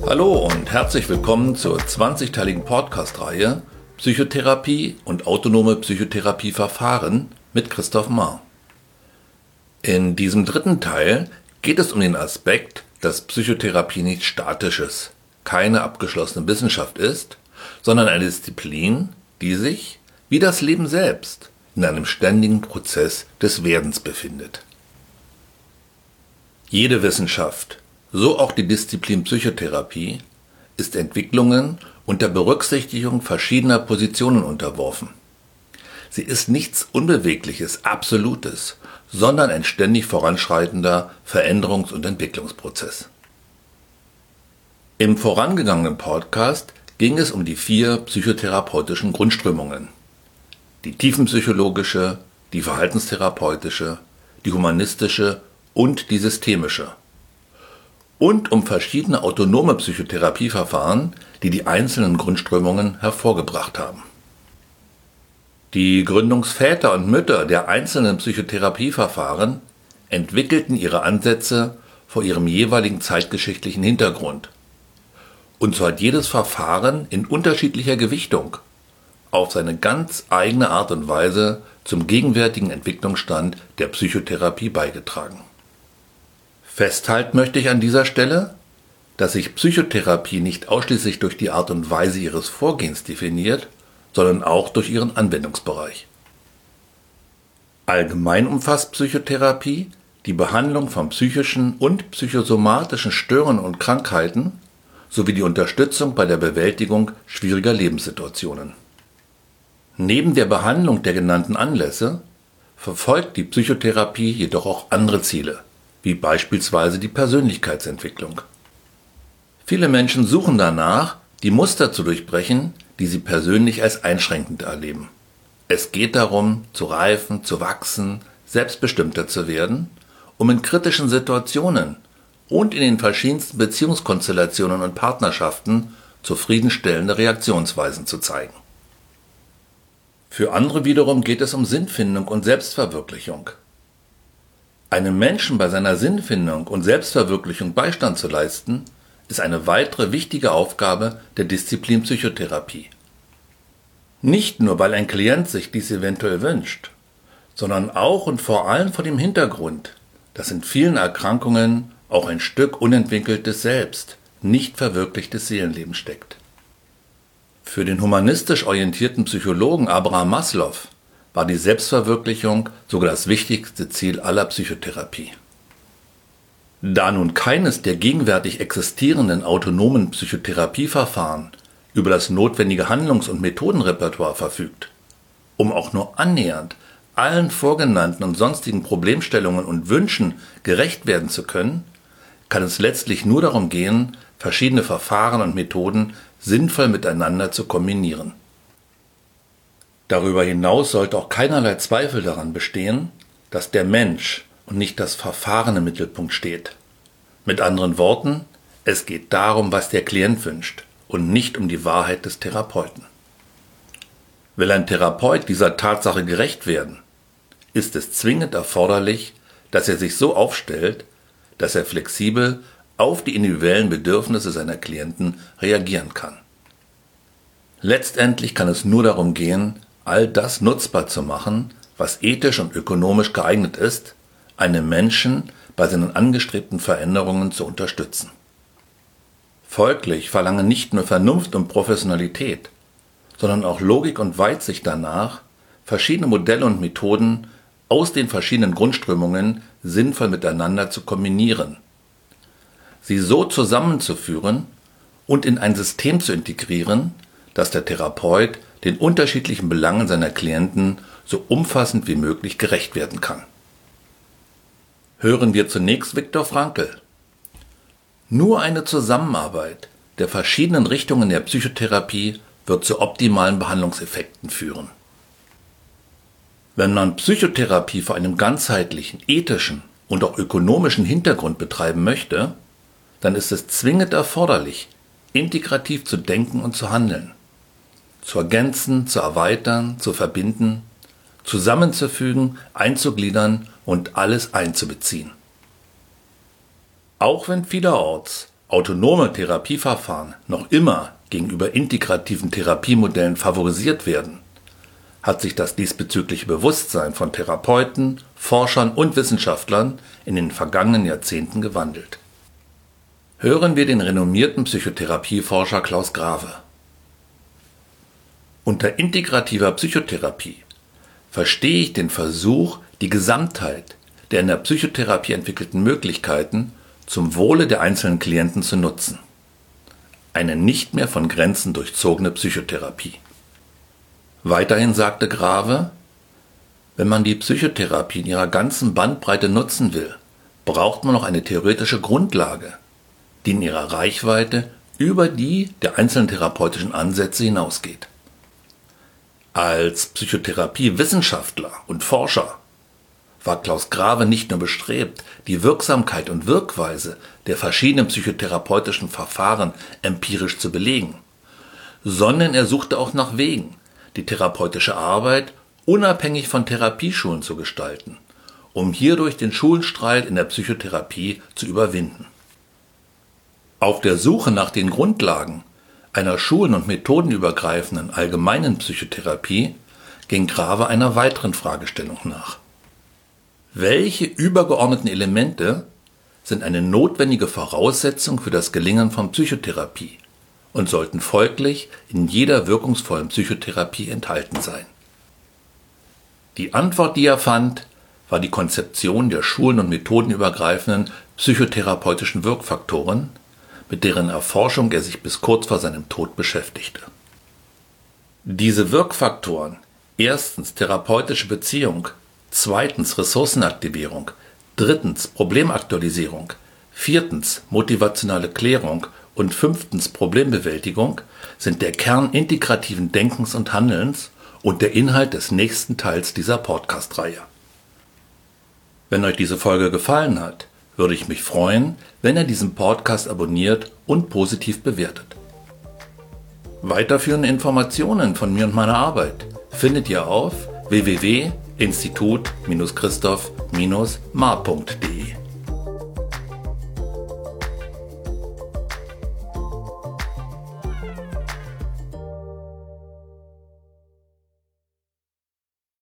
Hallo und herzlich willkommen zur 20-teiligen Podcast-Reihe Psychotherapie und autonome Psychotherapieverfahren mit Christoph Mahr. In diesem dritten Teil geht es um den Aspekt, dass Psychotherapie nichts Statisches, keine abgeschlossene Wissenschaft ist, sondern eine Disziplin, die sich, wie das Leben selbst, in einem ständigen Prozess des Werdens befindet. Jede Wissenschaft, so auch die Disziplin Psychotherapie, ist Entwicklungen unter Berücksichtigung verschiedener Positionen unterworfen. Sie ist nichts Unbewegliches, Absolutes, sondern ein ständig voranschreitender Veränderungs- und Entwicklungsprozess. Im vorangegangenen Podcast ging es um die 4 psychotherapeutischen Grundströmungen: die tiefenpsychologische, die verhaltenstherapeutische, die humanistische und die systemische. Und um verschiedene autonome Psychotherapieverfahren, die die einzelnen Grundströmungen hervorgebracht haben. Die Gründungsväter und Mütter der einzelnen Psychotherapieverfahren entwickelten ihre Ansätze vor ihrem jeweiligen zeitgeschichtlichen Hintergrund. Und so hat jedes Verfahren in unterschiedlicher Gewichtung auf seine ganz eigene Art und Weise zum gegenwärtigen Entwicklungsstand der Psychotherapie beigetragen. Festhalten möchte ich an dieser Stelle, dass sich Psychotherapie nicht ausschließlich durch die Art und Weise ihres Vorgehens definiert, sondern auch durch ihren Anwendungsbereich. Allgemein umfasst Psychotherapie die Behandlung von psychischen und psychosomatischen Störungen und Krankheiten sowie die Unterstützung bei der Bewältigung schwieriger Lebenssituationen. Neben der Behandlung der genannten Anlässe verfolgt die Psychotherapie jedoch auch andere Ziele, wie beispielsweise die Persönlichkeitsentwicklung. Viele Menschen suchen danach, die Muster zu durchbrechen, die sie persönlich als einschränkend erleben. Es geht darum, zu reifen, zu wachsen, selbstbestimmter zu werden, um in kritischen Situationen und in den verschiedensten Beziehungskonstellationen und Partnerschaften zufriedenstellende Reaktionsweisen zu zeigen. Für andere wiederum geht es um Sinnfindung und Selbstverwirklichung. Einem Menschen bei seiner Sinnfindung und Selbstverwirklichung Beistand zu leisten, ist eine weitere wichtige Aufgabe der Disziplin Psychotherapie. Nicht nur, weil ein Klient sich dies eventuell wünscht, sondern auch und vor allem vor dem Hintergrund, dass in vielen Erkrankungen auch ein Stück unentwickeltes Selbst, nicht verwirklichtes Seelenleben steckt. Für den humanistisch orientierten Psychologen Abraham Maslow war die Selbstverwirklichung sogar das wichtigste Ziel aller Psychotherapie. Da nun keines der gegenwärtig existierenden autonomen Psychotherapieverfahren über das notwendige Handlungs- und Methodenrepertoire verfügt, um auch nur annähernd allen vorgenannten und sonstigen Problemstellungen und Wünschen gerecht werden zu können, kann es letztlich nur darum gehen, verschiedene Verfahren und Methoden sinnvoll miteinander zu kombinieren. Darüber hinaus sollte auch keinerlei Zweifel daran bestehen, dass der Mensch und nicht das Verfahren im Mittelpunkt steht. Mit anderen Worten, es geht darum, was der Klient wünscht und nicht um die Wahrheit des Therapeuten. Will ein Therapeut dieser Tatsache gerecht werden, ist es zwingend erforderlich, dass er sich so aufstellt, dass er flexibel auf die individuellen Bedürfnisse seiner Klienten reagieren kann. Letztendlich kann es nur darum gehen, all das nutzbar zu machen, was ethisch und ökonomisch geeignet ist, einen Menschen bei seinen angestrebten Veränderungen zu unterstützen. Folglich verlangen nicht nur Vernunft und Professionalität, sondern auch Logik und Weitsicht danach, verschiedene Modelle und Methoden aus den verschiedenen Grundströmungen sinnvoll miteinander zu kombinieren, sie so zusammenzuführen und in ein System zu integrieren, dass der Therapeut den unterschiedlichen Belangen seiner Klienten so umfassend wie möglich gerecht werden kann. Hören wir zunächst Viktor Frankl. Nur eine Zusammenarbeit der verschiedenen Richtungen der Psychotherapie wird zu optimalen Behandlungseffekten führen. Wenn man Psychotherapie vor einem ganzheitlichen, ethischen und auch ökonomischen Hintergrund betreiben möchte, dann ist es zwingend erforderlich, integrativ zu denken und zu handeln, zu ergänzen, zu erweitern, zu verbinden, zusammenzufügen, einzugliedern und alles einzubeziehen. Auch wenn vielerorts autonome Therapieverfahren noch immer gegenüber integrativen Therapiemodellen favorisiert werden, hat sich das diesbezügliche Bewusstsein von Therapeuten, Forschern und Wissenschaftlern in den vergangenen Jahrzehnten gewandelt. Hören wir den renommierten Psychotherapieforscher Klaus Grave. Unter integrativer Psychotherapie verstehe ich den Versuch, die Gesamtheit der in der Psychotherapie entwickelten Möglichkeiten zum Wohle der einzelnen Klienten zu nutzen. Eine nicht mehr von Grenzen durchzogene Psychotherapie. Weiterhin sagte Grave, wenn man die Psychotherapie in ihrer ganzen Bandbreite nutzen will, braucht man noch eine theoretische Grundlage, die in ihrer Reichweite über die der einzelnen therapeutischen Ansätze hinausgeht. Als Psychotherapiewissenschaftler und Forscher war Klaus Grave nicht nur bestrebt, die Wirksamkeit und Wirkweise der verschiedenen psychotherapeutischen Verfahren empirisch zu belegen, sondern er suchte auch nach Wegen, die therapeutische Arbeit unabhängig von Therapieschulen zu gestalten, um hierdurch den Schulenstreit in der Psychotherapie zu überwinden. Auf der Suche nach den Grundlagen einer schulen- und methodenübergreifenden allgemeinen Psychotherapie ging Grave einer weiteren Fragestellung nach. Welche übergeordneten Elemente sind eine notwendige Voraussetzung für das Gelingen von Psychotherapie und sollten folglich in jeder wirkungsvollen Psychotherapie enthalten sein? Die Antwort, die er fand, war die Konzeption der schulen- und methodenübergreifenden psychotherapeutischen Wirkfaktoren, mit deren Erforschung er sich bis kurz vor seinem Tod beschäftigte. Diese Wirkfaktoren, erstens therapeutische Beziehung, zweitens Ressourcenaktivierung, drittens Problemaktualisierung, viertens motivationale Klärung und fünftens Problembewältigung, sind der Kern integrativen Denkens und Handelns und der Inhalt des nächsten Teils dieser Podcast-Reihe. Wenn euch diese Folge gefallen hat, würde ich mich freuen, wenn ihr diesen Podcast abonniert und positiv bewertet. Weiterführende Informationen von mir und meiner Arbeit findet ihr auf www.institut-christoph-mar.de.